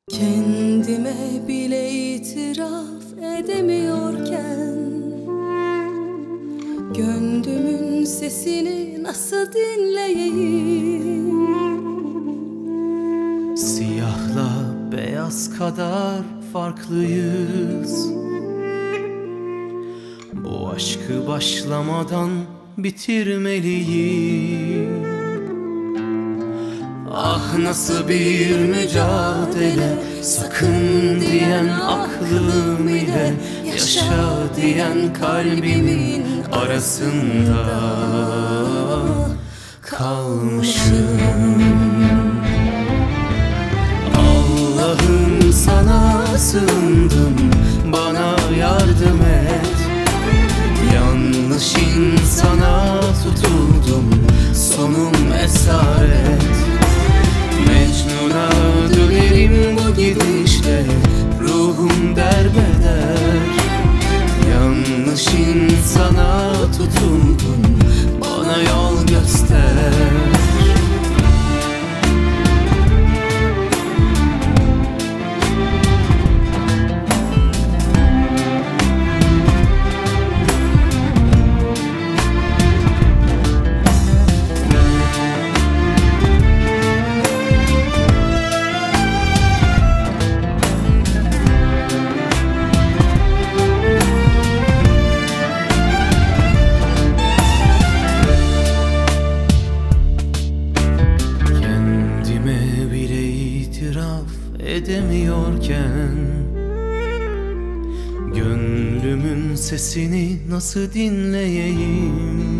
Kendime bile itiraf edemiyorken gönlümün sesini nasıl dinleyeyim? Siyahla beyaz kadar farklıyız. Bu aşkı başlamadan bitirmeliyim. Ah nasıl bir mücadele, sakın diyen aklım ile yaşa diyen kalbimin arasında kalmışım. Allah'ım sana sığındım, bana yardım et. Yanlış insana tutuldum, sonum esaret. Mecnun'a dönerim bu gidişle, ruhum derbeder. Yanlış insana tutuldum, bana yol göster. Edemiyorken gönlümün sesini nasıl dinleyeyim?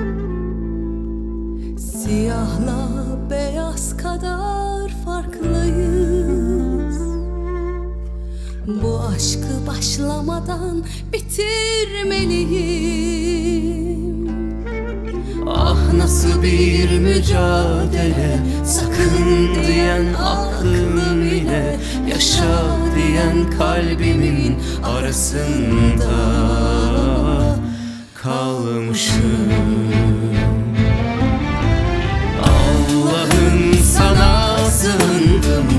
Siyahla beyaz kadar farklıyız. Bu aşkı başlamadan bitirmeliyim. Ah nasıl bir mücadele, sakın diyen aklım ile yaşa diyen kalbimin arasında kalmışım. Allah'ım sana sığındım,